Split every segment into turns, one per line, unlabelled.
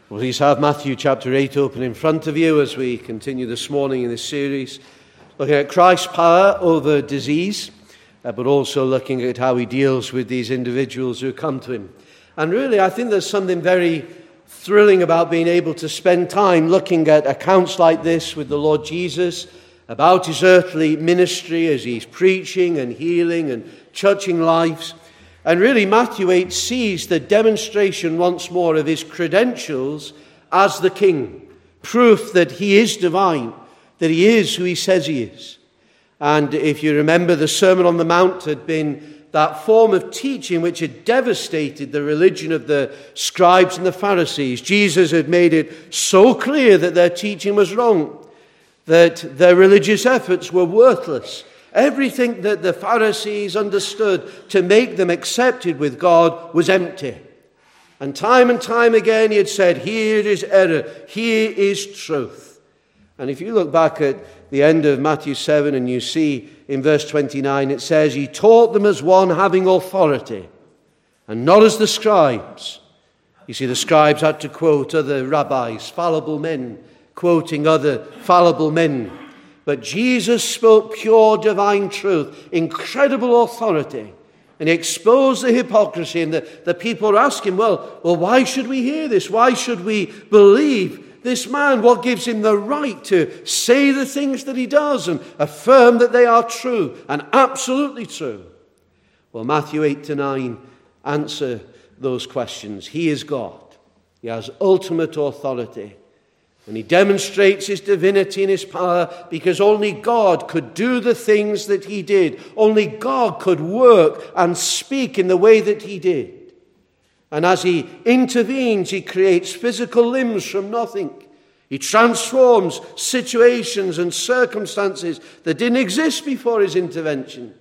Please have Matthew chapter 8 open in front of you as we continue this morning in this series, looking at Christ's power over disease, but also looking at how he deals with these individuals who come to him. And really, I think there's something very thrilling about being able to spend time looking at accounts like this with the Lord Jesus about his earthly ministry as he's preaching and healing and touching lives. And really, Matthew 8 sees the demonstration once more of his credentials as the King. Proof that he is divine, that he is who he says he is. And if you remember, the Sermon on the Mount had been that form of teaching which had devastated the religion of the scribes and the Pharisees. Jesus had made it so clear that their teaching was wrong, that their religious efforts were worthless. Everything that the Pharisees understood to make them accepted with God was empty. And time again he had said, here is error, here is truth. And if you look back at the end of Matthew 7 and you see in verse 29, it says, he taught them as one having authority and not as the scribes. You see, the scribes had to quote other rabbis, fallible men, quoting other fallible men. But Jesus spoke pure divine truth, incredible authority. And he exposed the hypocrisy, and the people are asking, well, why should we hear this? Why should we believe this man? What gives him the right to say the things that he does and affirm that they are true and absolutely true? Well, Matthew 8 to 9 answer those questions. He is God. He has ultimate authority. And he demonstrates his divinity and his power because only God could do the things that he did. Only God could work and speak in the way that he did. And as he intervenes, he creates physical limbs from nothing. He transforms situations and circumstances that didn't exist before his intervention.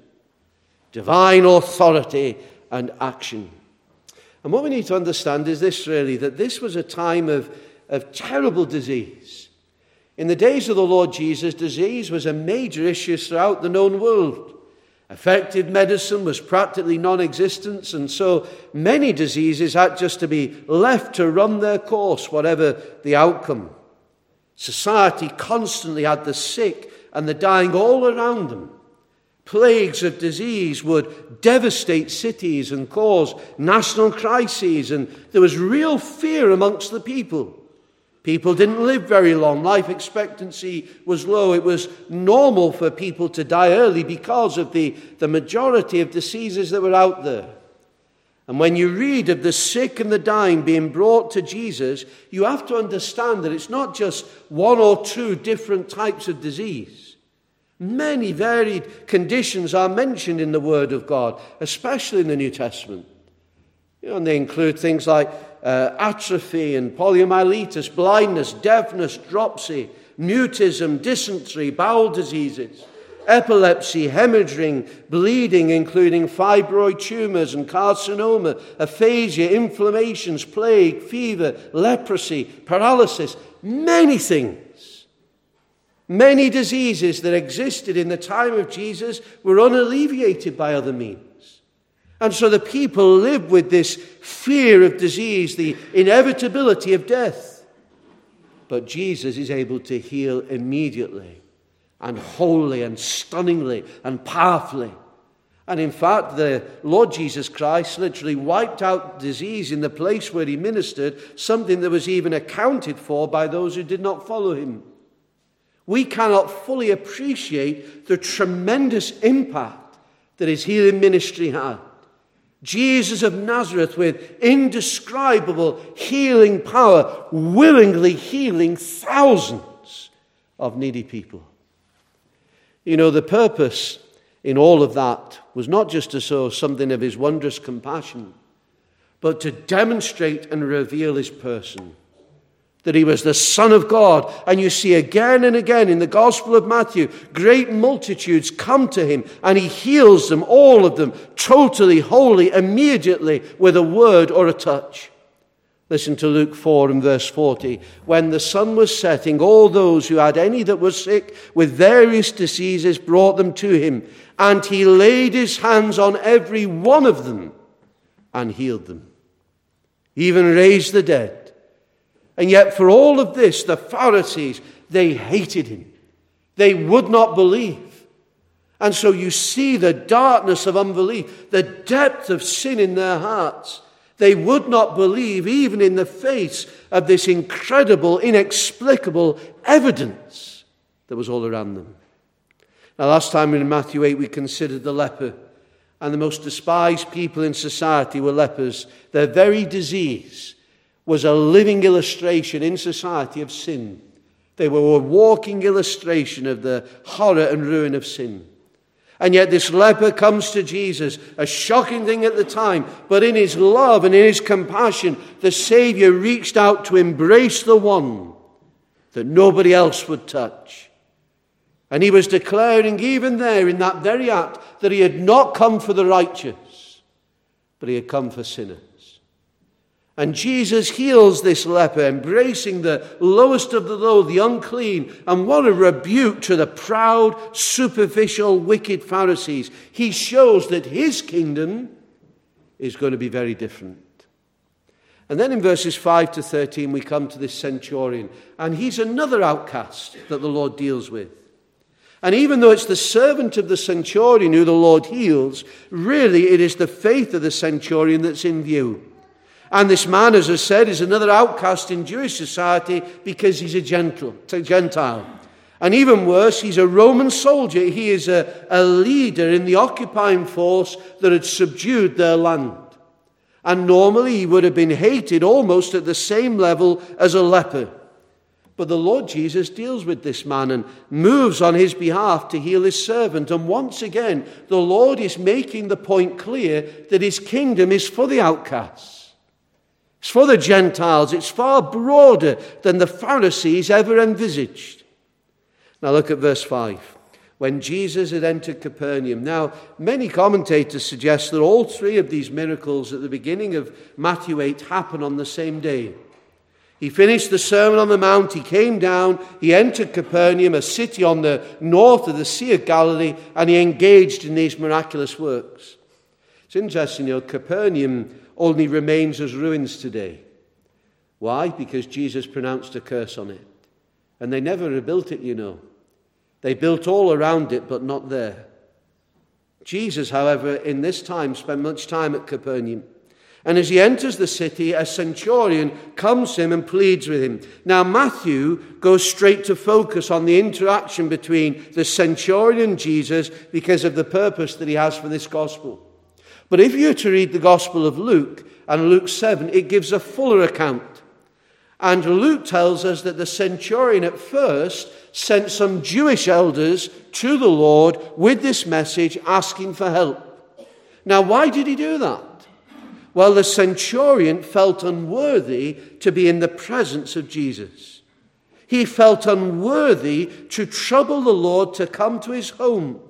Divine authority and action. And what we need to understand is this really, that this was a time of terrible disease. In the days of the Lord Jesus, disease was a major issue throughout the known world. Effective medicine was practically non-existent, and so many diseases had just to be left to run their course, whatever the outcome. Society constantly had the sick and the dying all around them. Plagues of disease would devastate cities and cause national crises, and there was real fear amongst the people. People didn't live very long. Life expectancy was low. It was normal for people to die early because of the majority of diseases that were out there. And when you read of the sick and the dying being brought to Jesus, you have to understand that it's not just one or two different types of disease. Many varied conditions are mentioned in the Word of God, especially in the New Testament. And they include things like atrophy and poliomyelitis, blindness, deafness, dropsy, mutism, dysentery, bowel diseases, epilepsy, hemorrhaging, bleeding, including fibroid tumors and carcinoma, aphasia, inflammations, plague, fever, leprosy, paralysis, many things. Many diseases that existed in the time of Jesus were unalleviated by other means. And so the people lived with this fear of disease, the inevitability of death. But Jesus is able to heal immediately and wholly and stunningly and powerfully. And in fact, the Lord Jesus Christ literally wiped out disease in the place where he ministered, something that was even accounted for by those who did not follow him. We cannot fully appreciate the tremendous impact that his healing ministry had. Jesus of Nazareth, with indescribable healing power, willingly healing thousands of needy people. You know, the purpose in all of that was not just to show something of his wondrous compassion, but to demonstrate and reveal his person. That he was the Son of God. And you see again and again in the Gospel of Matthew, great multitudes come to him and he heals them, all of them, totally, wholly, immediately, with a word or a touch. Listen to Luke 4 and verse 40. When the sun was setting, all those who had any that were sick with various diseases brought them to him, and he laid his hands on every one of them and healed them. He even raised the dead. And yet for all of this, the Pharisees, they hated him. They would not believe. And so you see the darkness of unbelief, the depth of sin in their hearts. They would not believe even in the face of this incredible, inexplicable evidence that was all around them. Now, last time in Matthew 8, we considered the leper. And the most despised people in society were lepers. Their very disease was a living illustration in society of sin. They were a walking illustration of the horror and ruin of sin. And yet this leper comes to Jesus, a shocking thing at the time, but in his love and in his compassion, the Savior reached out to embrace the one that nobody else would touch. And he was declaring even there in that very act that he had not come for the righteous, but he had come for sinners. And Jesus heals this leper, embracing the lowest of the low, the unclean. And what a rebuke to the proud, superficial, wicked Pharisees. He shows that his kingdom is going to be very different. And then in verses 5 to 13, we come to this centurion. And he's another outcast that the Lord deals with. And even though it's the servant of the centurion who the Lord heals, really it is the faith of the centurion that's in view. And this man, as I said, is another outcast in Jewish society because he's a Gentile. And even worse, he's a Roman soldier. He is a leader in the occupying force that had subdued their land. And normally he would have been hated almost at the same level as a leper. But the Lord Jesus deals with this man and moves on his behalf to heal his servant. And once again, the Lord is making the point clear that his kingdom is for the outcasts. It's for the Gentiles. It's far broader than the Pharisees ever envisaged. Now look at verse 5. When Jesus had entered Capernaum. Now, many commentators suggest that all three of these miracles at the beginning of Matthew 8 happen on the same day. He finished the Sermon on the Mount, he came down, he entered Capernaum, a city on the north of the Sea of Galilee, and he engaged in these miraculous works. It's interesting, Capernaum only remains as ruins today. Why? Because Jesus pronounced a curse on it. And they never rebuilt it, They built all around it, but not there. Jesus, however, in this time spent much time at Capernaum. And as he enters the city, a centurion comes to him and pleads with him. Now, Matthew goes straight to focus on the interaction between the centurion and Jesus because of the purpose that he has for this gospel. But if you were to read the Gospel of Luke and Luke 7, it gives a fuller account. And Luke tells us that the centurion at first sent some Jewish elders to the Lord with this message asking for help. Now, why did he do that? Well, the centurion felt unworthy to be in the presence of Jesus. He felt unworthy to trouble the Lord to come to his home.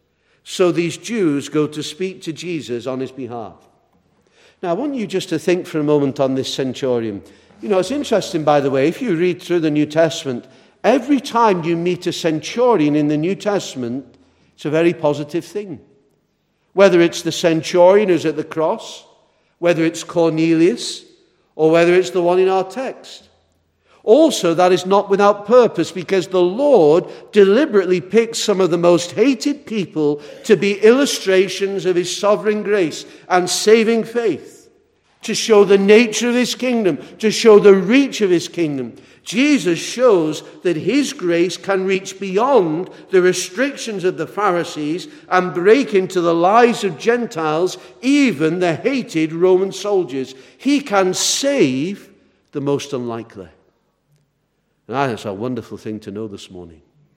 So these Jews go to speak to Jesus on his behalf. Now, I want you just to think for a moment on this centurion. It's interesting, by the way, if you read through the New Testament, every time you meet a centurion in the New Testament, it's a very positive thing. Whether it's the centurion who's at the cross, whether it's Cornelius, or whether it's the one in our text. Also, that is not without purpose, because the Lord deliberately picks some of the most hated people to be illustrations of his sovereign grace and saving faith, to show the nature of his kingdom, to show the reach of his kingdom. Jesus shows that his grace can reach beyond the restrictions of the Pharisees and break into the lives of Gentiles, even the hated Roman soldiers. He can save the most unlikely. And that's a wonderful thing to know this morning.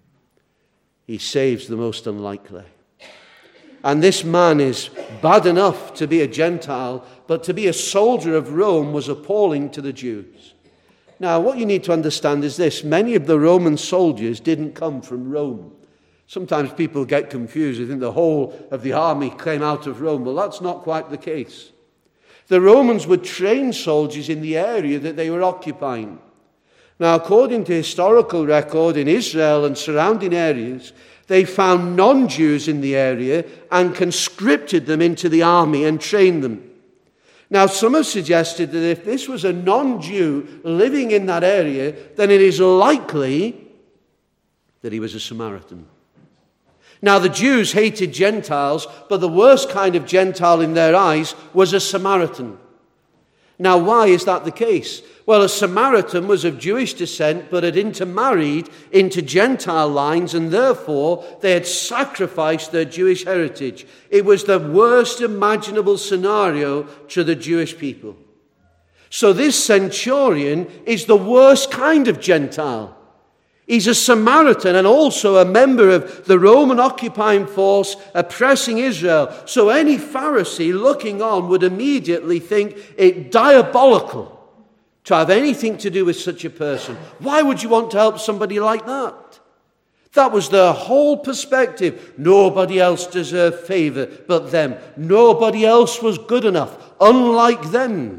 He saves the most unlikely. And this man is bad enough to be a Gentile, but to be a soldier of Rome was appalling to the Jews. Now, what you need to understand is this. Many of the Roman soldiers didn't come from Rome. Sometimes people get confused. They think the whole of the army came out of Rome. Well, that's not quite the case. The Romans would train soldiers in the area that they were occupying. Now, according to historical record in Israel and surrounding areas, they found non-Jews in the area and conscripted them into the army and trained them. Now, some have suggested that if this was a non-Jew living in that area, then it is likely that he was a Samaritan. Now, the Jews hated Gentiles, but the worst kind of Gentile in their eyes was a Samaritan. Now, why is that the case? Well, a Samaritan was of Jewish descent, but had intermarried into Gentile lines, and therefore they had sacrificed their Jewish heritage. It was the worst imaginable scenario to the Jewish people. So this centurion is the worst kind of Gentile. He's a Samaritan and also a member of the Roman occupying force oppressing Israel. So any Pharisee looking on would immediately think it diabolical to have anything to do with such a person. Why would you want to help somebody like that? That was their whole perspective. Nobody else deserved favor but them. Nobody else was good enough, unlike them.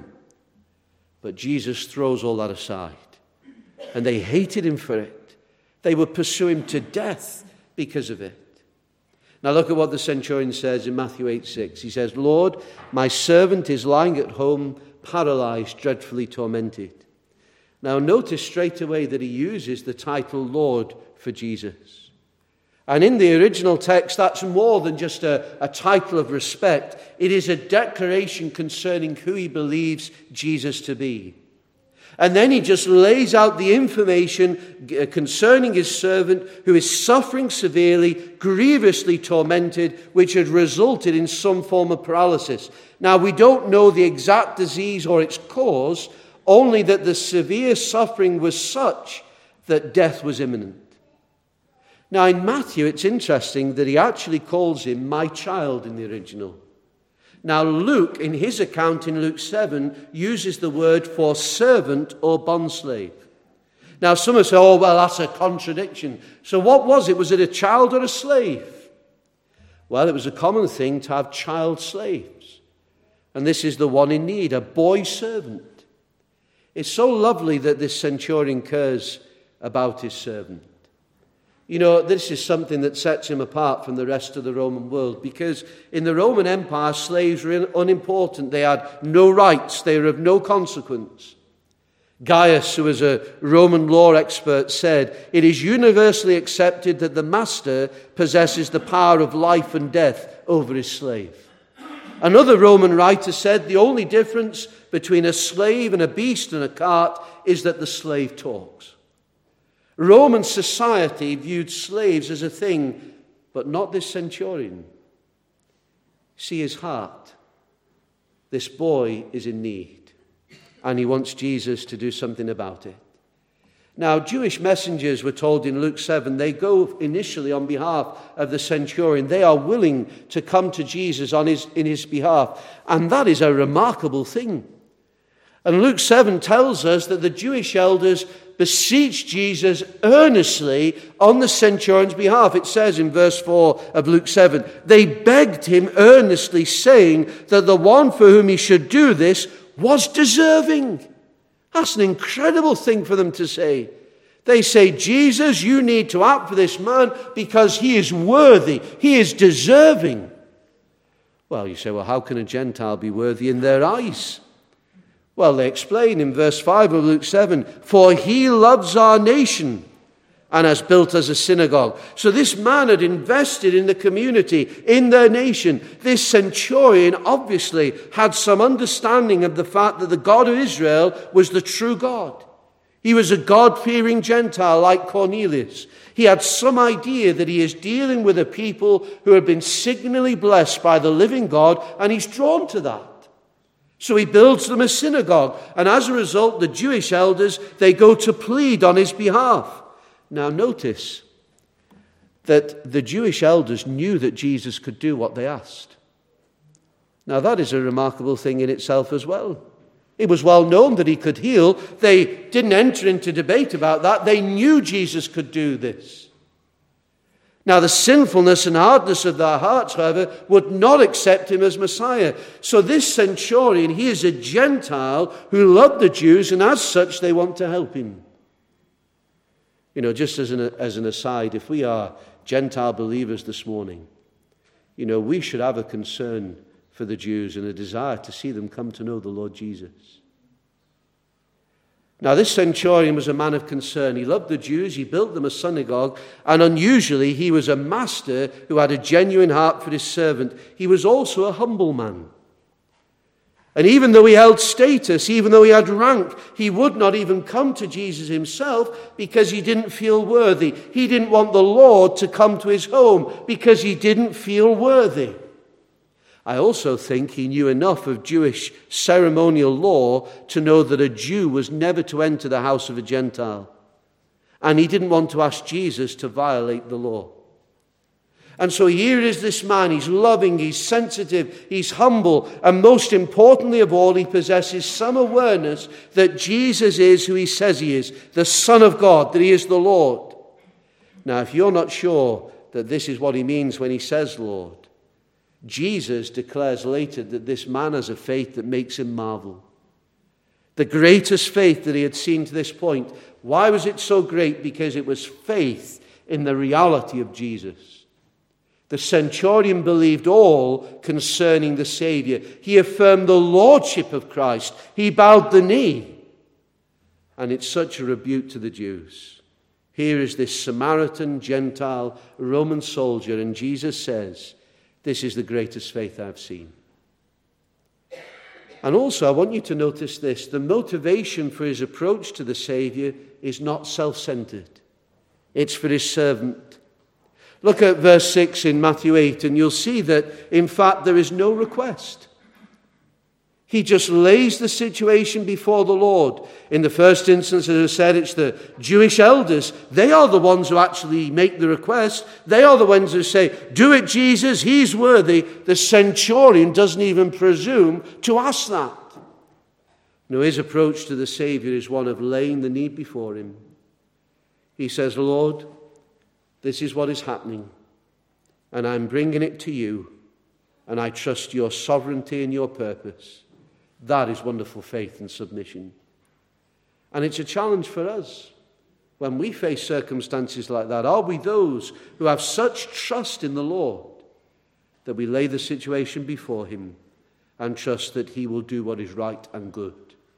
But Jesus throws all that aside. And they hated him for it. They would pursue him to death because of it. Now look at what the centurion says in Matthew 8:6. He says, "Lord, my servant is lying at home, paralyzed, dreadfully tormented." Now notice straight away that he uses the title Lord for Jesus. And in the original text, that's more than just a title of respect. It is a declaration concerning who he believes Jesus to be. And then he just lays out the information concerning his servant who is suffering severely, grievously tormented, which had resulted in some form of paralysis. Now, we don't know the exact disease or its cause, only that the severe suffering was such that death was imminent. Now, in Matthew, it's interesting that he actually calls him my child in the original. Now, Luke, in his account in Luke 7, uses the word for servant or bondslave. Now, some have said, oh, well, that's a contradiction. So what was it? Was it a child or a slave? Well, it was a common thing to have child slaves. And this is the one in need, a boy servant. It's so lovely that this centurion cares about his servant. You know, this is something that sets him apart from the rest of the Roman world, because in the Roman Empire, slaves were unimportant. They had no rights. They were of no consequence. Gaius, who was a Roman law expert, said, "It is universally accepted that the master possesses the power of life and death over his slave." Another Roman writer said, "The only difference between a slave and a beast and a cart is that the slave talks." Roman society viewed slaves as a thing, but not this centurion. See his heart. This boy is in need, and he wants Jesus to do something about it. Now, Jewish messengers were told in Luke 7, they go initially on behalf of the centurion. They are willing to come to Jesus in his behalf, and that is a remarkable thing. And Luke 7 tells us that the Jewish elders beseech Jesus earnestly on the centurion's behalf. It says in verse 4 of Luke 7, they begged him earnestly, saying that the one for whom he should do this was deserving. That's an incredible thing for them to say. They say, Jesus, you need to act for this man because he is worthy. He is deserving. Well, you say, well, how can a Gentile be worthy in their eyes? Well, they explain in verse 5 of Luke 7, for he loves our nation and has built us a synagogue. So this man had invested in the community, in their nation. This centurion obviously had some understanding of the fact that the God of Israel was the true God. He was a God-fearing Gentile like Cornelius. He had some idea that he is dealing with a people who have been signally blessed by the living God, and he's drawn to that. So he builds them a synagogue, and as a result, the Jewish elders, they go to plead on his behalf. Now notice that the Jewish elders knew that Jesus could do what they asked. Now that is a remarkable thing in itself as well. It was well known that he could heal. They didn't enter into debate about that. They knew Jesus could do this. Now, the sinfulness and hardness of their hearts, however, would not accept him as Messiah. So this centurion, he is a Gentile who loved the Jews, and as such, they want to help him. You know, just as an aside, if we are Gentile believers this morning, you know, we should have a concern for the Jews and a desire to see them come to know the Lord Jesus. Now, this centurion was a man of concern. He loved the Jews, he built them a synagogue, and unusually, he was a master who had a genuine heart for his servant. He was also a humble man. And even though he held status, even though he had rank, he would not even come to Jesus himself because he didn't feel worthy. He didn't want the Lord to come to his home because he didn't feel worthy. I also think he knew enough of Jewish ceremonial law to know that a Jew was never to enter the house of a Gentile. And he didn't want to ask Jesus to violate the law. And so here is this man. He's loving, he's sensitive, he's humble, and most importantly of all, he possesses some awareness that Jesus is who he says he is, the Son of God, that he is the Lord. Now, if you're not sure that this is what he means when he says Lord, Jesus declares later that this man has a faith that makes him marvel. The greatest faith that he had seen to this point. Why was it so great? Because it was faith in the reality of Jesus. The centurion believed all concerning the Savior. He affirmed the lordship of Christ. He bowed the knee. And it's such a rebuke to the Jews. Here is this Samaritan, Gentile, Roman soldier, and Jesus says, this is the greatest faith I've seen. And also, I want you to notice this. The motivation for his approach to the Savior is not self-centered. It's for his servant. Look at verse 6 in Matthew 8, and you'll see that, in fact, there is no request. He just lays the situation before the Lord. In the first instance, as I said, it's the Jewish elders. They are the ones who actually make the request. They are the ones who say, do it, Jesus, he's worthy. The centurion doesn't even presume to ask that. No, his approach to the Savior is one of laying the need before him. He says, Lord, this is what is happening, and I'm bringing it to you, and I trust your sovereignty and your purpose. That is wonderful faith and submission. And it's a challenge for us. When we face circumstances like that, are we those who have such trust in the Lord that we lay the situation before him and trust that he will do what is right and good?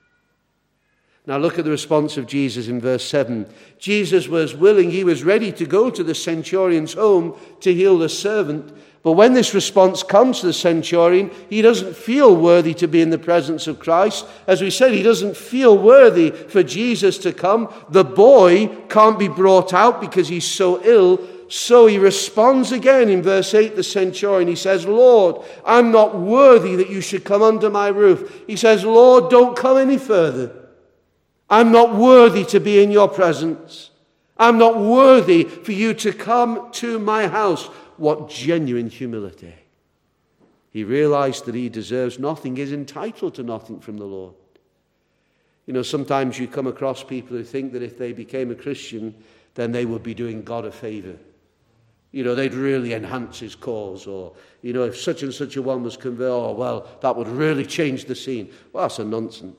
Now look at the response of Jesus in verse 7. Jesus was willing, he was ready to go to the centurion's home to heal the servant. But when this response comes to the centurion, he doesn't feel worthy to be in the presence of Christ. As we said, he doesn't feel worthy for Jesus to come. The boy can't be brought out because he's so ill. So he responds again in verse 8, the centurion. He says, Lord, I'm not worthy that you should come under my roof. He says, Lord, don't come any further. I'm not worthy to be in your presence. I'm not worthy for you to come to my house. What genuine humility. He realized that he deserves nothing, is entitled to nothing from the Lord. You know, sometimes you come across people who think that if they became a Christian, then they would be doing God a favor. You know, they'd really enhance his cause. Or, you know, if such and such a one was converted, oh, well, that would really change the scene. Well, that's a nonsense.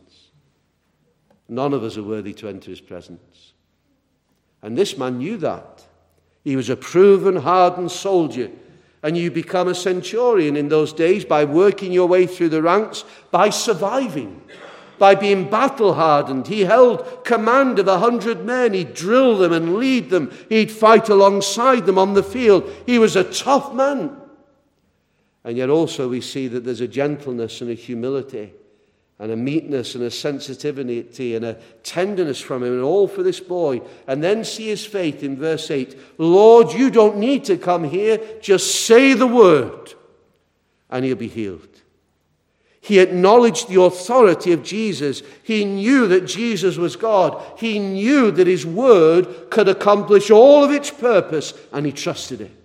None of us are worthy to enter his presence. And this man knew that. He was a proven, hardened soldier. And you become a centurion in those days by working your way through the ranks, by surviving, by being battle-hardened. He held command of 100 men. He'd drill them and lead them. He'd fight alongside them on the field. He was a tough man. And yet also we see that there's a gentleness and a humility and a meekness and a sensitivity and a tenderness from him, and all for this boy. And then see his faith in verse 8. Lord, you don't need to come here. Just say the word, and he'll be healed. He acknowledged the authority of Jesus. He knew that Jesus was God. He knew that his word could accomplish all of its purpose, and he trusted it.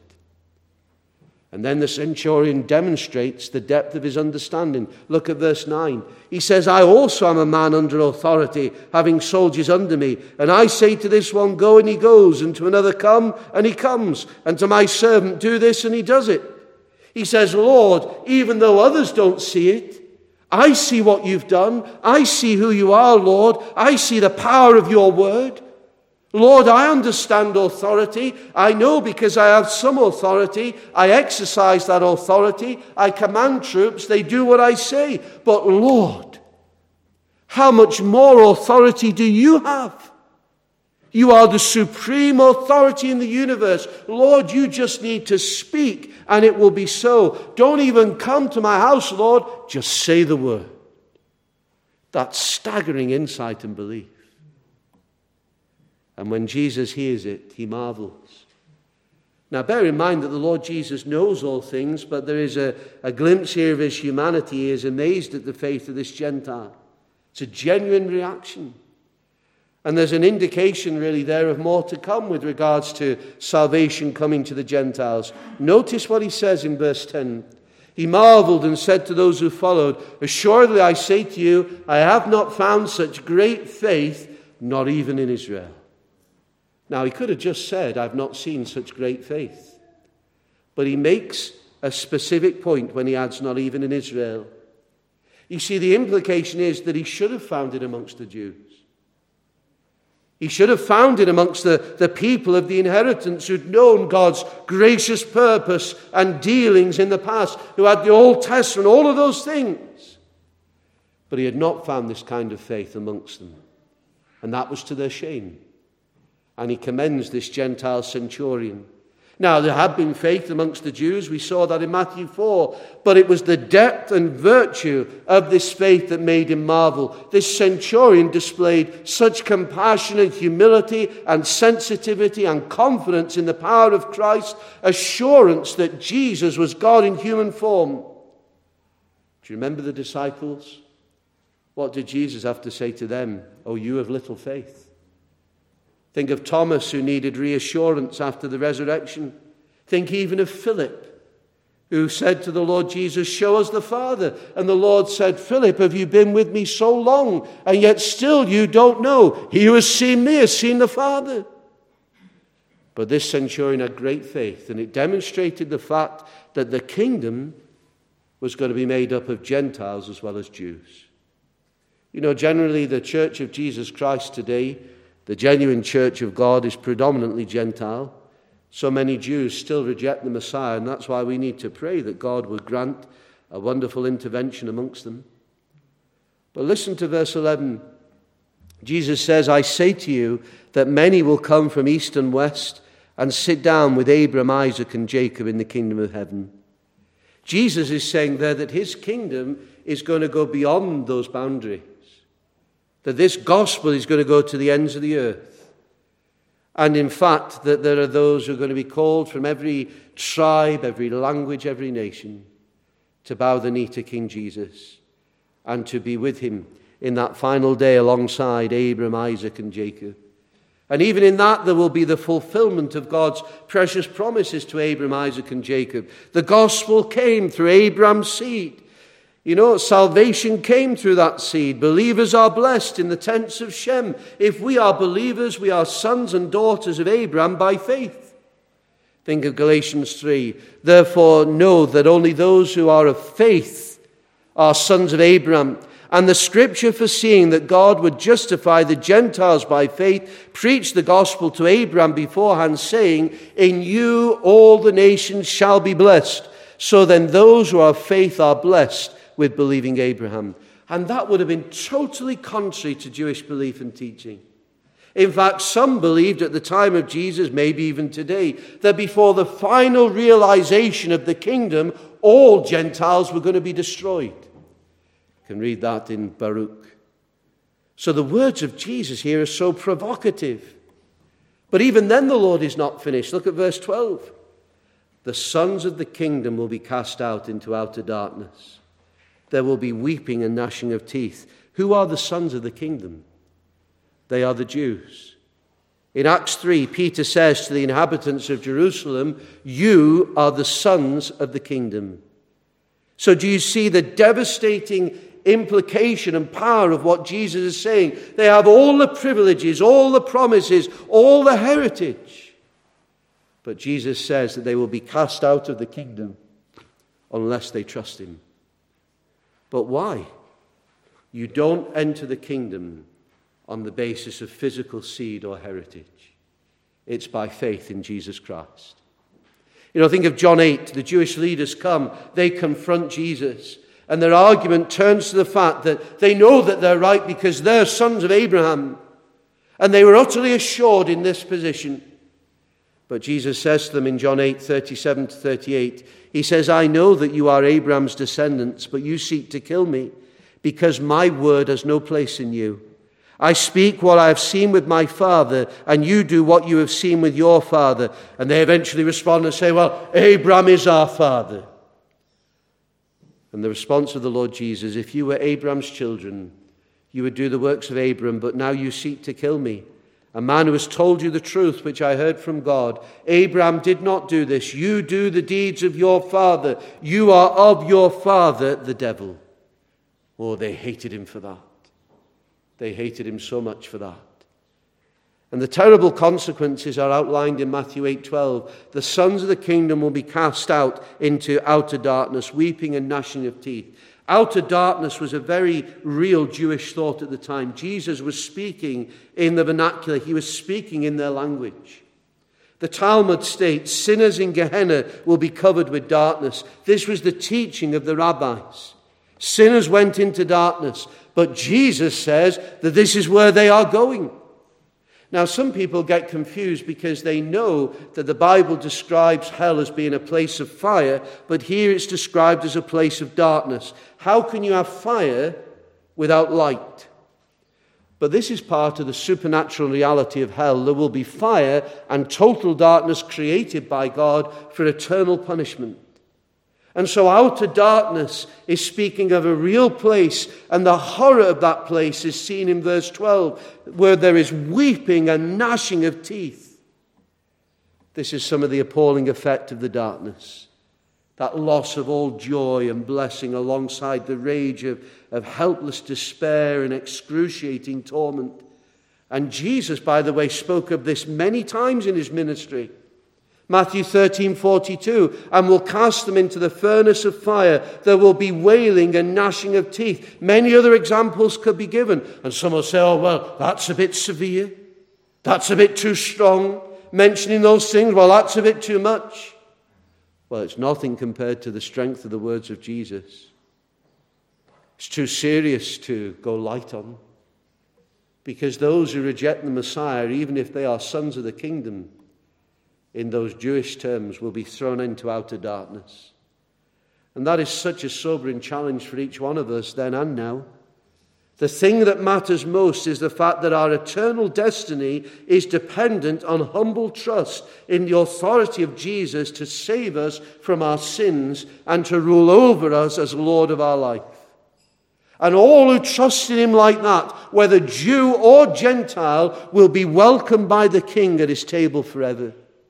And then the centurion demonstrates the depth of his understanding. Look at verse 9. He says, I also am a man under authority, having soldiers under me. And I say to this one, go, and he goes. And to another, come, and he comes. And to my servant, do this, and he does it. He says, Lord, even though others don't see it, I see what you've done. I see who you are, Lord. I see the power of your word. Lord, I understand authority. I know because I have some authority. I exercise that authority. I command troops. They do what I say. But Lord, how much more authority do you have? You are the supreme authority in the universe. Lord, you just need to speak and it will be so. Don't even come to my house, Lord. Just say the word. That's staggering insight and belief. And when Jesus hears it, he marvels. Now, bear in mind that the Lord Jesus knows all things, but there is a glimpse here of his humanity. He is amazed at the faith of this Gentile. It's a genuine reaction. And there's an indication really there of more to come with regards to salvation coming to the Gentiles. Notice what he says in verse 10. He marveled and said to those who followed, "Assuredly I say to you, I have not found such great faith, not even in Israel." Now, he could have just said, "I've not seen such great faith." But he makes a specific point when he adds, "not even in Israel." You see, the implication is that he should have found it amongst the Jews. He should have found it amongst the people of the inheritance who'd known God's gracious purpose and dealings in the past, who had the Old Testament, all of those things. But he had not found this kind of faith amongst them. And that was to their shame. And he commends this Gentile centurion. Now, there had been faith amongst the Jews. We saw that in Matthew 4. But it was the depth and virtue of this faith that made him marvel. This centurion displayed such compassion and humility and sensitivity and confidence in the power of Christ, assurance that Jesus was God in human form. Do you remember the disciples? What did Jesus have to say to them? "Oh, you of little faith." Think of Thomas, who needed reassurance after the resurrection. Think even of Philip, who said to the Lord Jesus, "Show us the Father." And the Lord said, "Philip, have you been with me so long, and yet still you don't know? He who has seen me has seen the Father." But this centurion had great faith, and it demonstrated the fact that the kingdom was going to be made up of Gentiles as well as Jews. You know, generally the Church of Jesus Christ today, the genuine church of God, is predominantly Gentile. So many Jews still reject the Messiah, and that's why we need to pray that God would grant a wonderful intervention amongst them. But listen to verse 11. Jesus says, "I say to you that many will come from east and west and sit down with Abraham, Isaac, and Jacob in the kingdom of heaven." Jesus is saying there that his kingdom is going to go beyond those boundaries. That this gospel is going to go to the ends of the earth. And in fact, that there are those who are going to be called from every tribe, every language, every nation to bow the knee to King Jesus and to be with him in that final day alongside Abraham, Isaac, and Jacob. And even in that, there will be the fulfillment of God's precious promises to Abraham, Isaac, and Jacob. The gospel came through Abraham's seed. You know, salvation came through that seed. Believers are blessed in the tents of Shem. If we are believers, we are sons and daughters of Abraham by faith. Think of Galatians 3. Therefore, know that only those who are of faith are sons of Abraham. And the scripture, foreseeing that God would justify the Gentiles by faith, preached the gospel to Abraham beforehand, saying, "In you all the nations shall be blessed." So then those who are of faith are blessed with believing Abraham. And that would have been totally contrary to Jewish belief and teaching. In fact, some believed at the time of Jesus, maybe even today, that before the final realization of the kingdom, all Gentiles were going to be destroyed. You can read that in Baruch. So the words of Jesus here are so provocative. But even then the Lord is not finished. Look at verse 12. The sons of the kingdom will be cast out into outer darkness. There will be weeping and gnashing of teeth. Who are the sons of the kingdom? They are the Jews. In Acts 3, Peter says to the inhabitants of Jerusalem, "You are the sons of the kingdom." So do you see the devastating implication and power of what Jesus is saying? They have all the privileges, all the promises, all the heritage. But Jesus says that they will be cast out of the kingdom unless they trust him. But why? You don't enter the kingdom on the basis of physical seed or heritage. It's by faith in Jesus Christ. Think of John 8. The Jewish leaders come, they confront Jesus, and their argument turns to the fact that they know that they're right because they're sons of Abraham, and they were utterly assured in this position. But Jesus says to them in John 8, 37 to 38, he says, I know that you are Abraham's descendants, but you seek to kill me because my word has no place in you. I speak what I have seen with my father, and you do what you have seen with your father. And they eventually respond and say, well, Abraham is our father. And the response of the Lord Jesus, if you were Abraham's children, you would do the works of Abraham, but now you seek to kill me, a man who has told you the truth which I heard from God. Abraham did not do this. You do the deeds of your father. You are of your father, the devil. Oh, they hated him for that. They hated him so much for that. And the terrible consequences are outlined in Matthew 8:12. The sons of the kingdom will be cast out into outer darkness, weeping and gnashing of teeth. Outer darkness was a very real Jewish thought at the time. Jesus was speaking in the vernacular. He was speaking in their language. The Talmud states, sinners in Gehenna will be covered with darkness. This was the teaching of the rabbis. Sinners went into darkness, but Jesus says that this is where they are going. Now, some people get confused because they know that the Bible describes hell as being a place of fire, but here it's described as a place of darkness. How can you have fire without light? But this is part of the supernatural reality of hell. There will be fire and total darkness created by God for eternal punishment. And so outer darkness is speaking of a real place, and the horror of that place is seen in verse 12, where there is weeping and gnashing of teeth. This is some of the appalling effect of the darkness. That loss of all joy and blessing alongside the rage of helpless despair and excruciating torment. And Jesus, by the way, spoke of this many times in his ministry. Matthew 13:42, and will cast them into the furnace of fire. There will be wailing and gnashing of teeth. Many other examples could be given. And some will say, oh, well, that's a bit severe. That's a bit too strong. Mentioning those things, well, that's a bit too much. Well, it's nothing compared to the strength of the words of Jesus. It's too serious to go light on. Because those who reject the Messiah, even if they are sons of the kingdom, in those Jewish terms, will be thrown into outer darkness. And that is such a sobering challenge for each one of us then and now. The thing that matters most is the fact that our eternal destiny is dependent on humble trust in the authority of Jesus to save us from our sins and to rule over us as Lord of our life. And all who trust in him like that, whether Jew or Gentile, will be welcomed by the King at his table forever,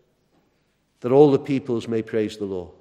that all the peoples may praise the Lord.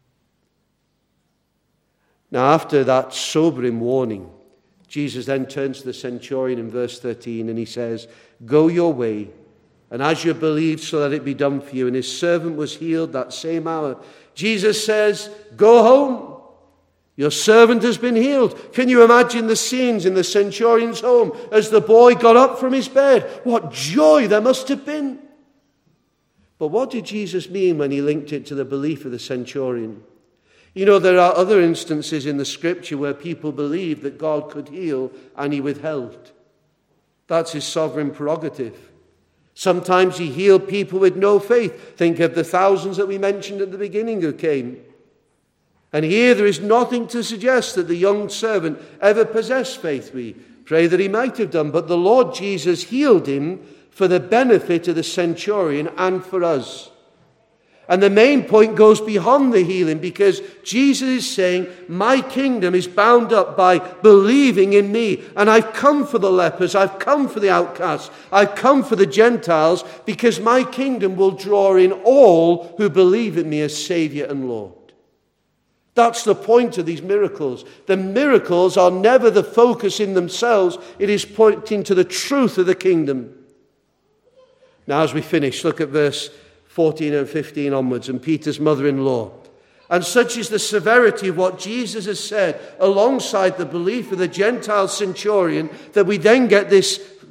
Now, after that sobering warning, Jesus then turns to the centurion in verse 13 and he says, go your way, and as you believed, so let it be done for you. And his servant was healed that same hour. Jesus says, go home. Your servant has been healed. Can you imagine the scenes in the centurion's home as the boy got up from his bed? What joy there must have been. But what did Jesus mean when he linked it to the belief of the centurion? You know, there are other instances in the scripture where people believed that God could heal and he withheld. That's his sovereign prerogative. Sometimes he healed people with no faith. Think of the thousands that we mentioned at the beginning who came. And here there is nothing to suggest that the young servant ever possessed faith. We pray that he might have done, but the Lord Jesus healed him for the benefit of the centurion and for us. And the main point goes beyond the healing, because Jesus is saying, my kingdom is bound up by believing in me. And I've come for the lepers, I've come for the outcasts, I've come for the Gentiles, because my kingdom will draw in all who believe in me as Savior and Lord. That's the point of these miracles. The miracles are never the focus in themselves. It is pointing to the truth of the kingdom. Now, as we finish, look at verse 14 and 15 onwards, and Peter's mother-in-law. And such is the severity of what Jesus has said alongside the belief of the Gentile centurion, that we then get this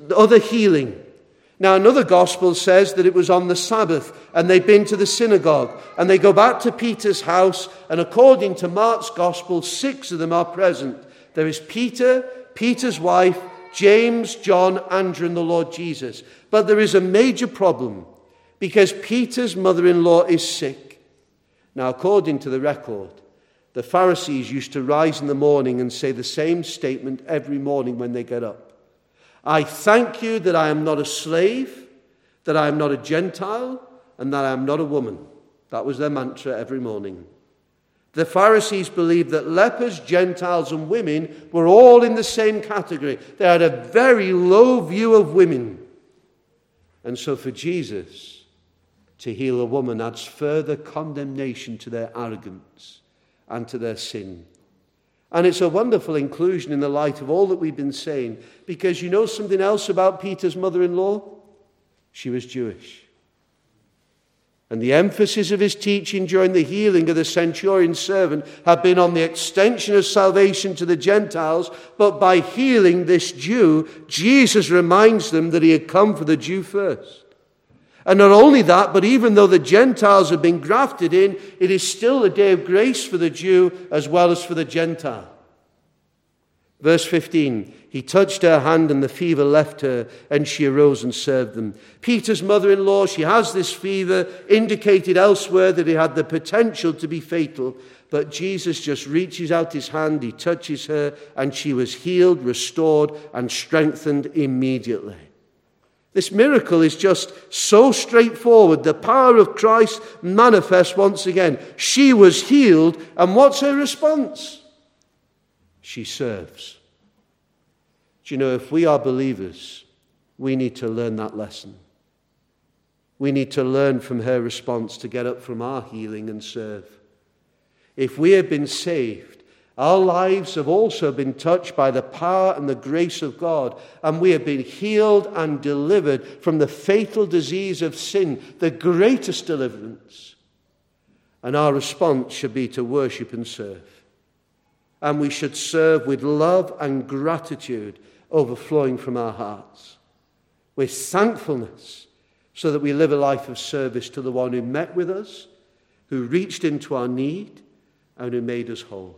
the other healing. Now, another gospel says that it was on the Sabbath, and they'd been to the synagogue, and they go back to Peter's house, and according to Mark's gospel, 6 of them are present. There is Peter, Peter's wife, James, John, Andrew, and the Lord Jesus. But there is a major problem, because Peter's mother-in-law is sick. Now, according to the record, the Pharisees used to rise in the morning and say the same statement every morning when they get up. I thank you that I am not a slave, that I am not a Gentile, and that I am not a woman. That was their mantra every morning. The Pharisees believed that lepers, Gentiles, and women were all in the same category. They had a very low view of women. And so for Jesus to heal a woman adds further condemnation to their arrogance and to their sin. And it's a wonderful inclusion in the light of all that we've been saying, because you know something else about Peter's mother-in-law? She was Jewish. And the emphasis of his teaching during the healing of the centurion's servant had been on the extension of salvation to the Gentiles, but by healing this Jew, Jesus reminds them that he had come for the Jew first. And not only that, but even though the Gentiles have been grafted in, it is still a day of grace for the Jew as well as for the Gentile. Verse 15, he touched her hand and the fever left her, and she arose and served them. Peter's mother-in-law, she has this fever, indicated elsewhere that it had the potential to be fatal. But Jesus just reaches out his hand, he touches her, and she was healed, restored, and strengthened immediately. This miracle is just so straightforward. The power of Christ manifests once again. She was healed, and what's her response? She serves. Do you know, if we are believers, we need to learn that lesson. We need to learn from her response to get up from our healing and serve. If we have been saved, our lives have also been touched by the power and the grace of God, and we have been healed and delivered from the fatal disease of sin, the greatest deliverance. And our response should be to worship and serve. And we should serve with love and gratitude overflowing from our hearts, with thankfulness, so that we live a life of service to the one who met with us, who reached into our need, and who made us whole.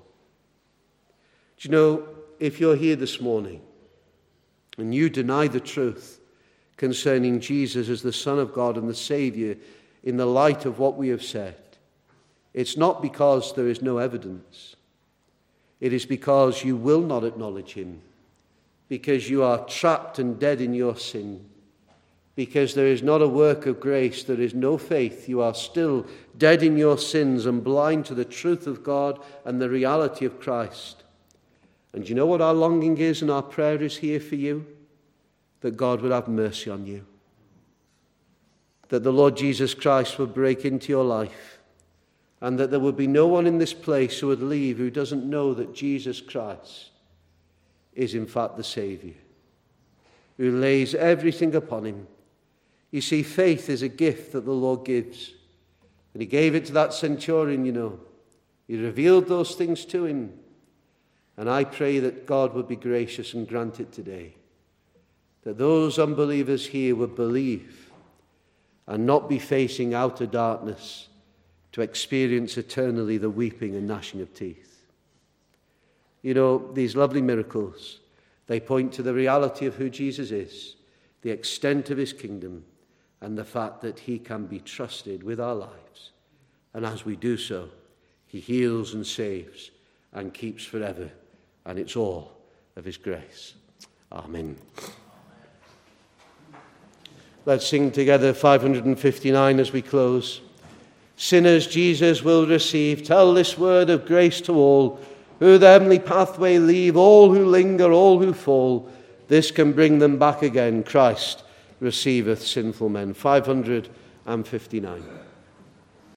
Do you know, if you're here this morning and you deny the truth concerning Jesus as the Son of God and the Savior in the light of what we have said, it's not because there is no evidence. It is because you will not acknowledge him, because you are trapped and dead in your sin, because there is not a work of grace, there is no faith. You are still dead in your sins and blind to the truth of God and the reality of Christ. And you know what our longing is and our prayer is here for you? That God would have mercy on you. That the Lord Jesus Christ would break into your life. And that there would be no one in this place who would leave who doesn't know that Jesus Christ is in fact the Savior. Who lays everything upon him. You see, faith is a gift that the Lord gives. And he gave it to that centurion, you know. He revealed those things to him. And I pray that God would be gracious and grant it today. That those unbelievers here would believe and not be facing outer darkness to experience eternally the weeping and gnashing of teeth. You know, these lovely miracles, they point to the reality of who Jesus is, the extent of his kingdom, and the fact that he can be trusted with our lives. And as we do so, he heals and saves and keeps forever. And it's all of his grace. Amen. Let's sing together 559 as we close. Sinners Jesus will receive. Tell this word of grace to all who the heavenly pathway leave, all who linger, all who fall. This can bring them back again. Christ receiveth sinful men. 559.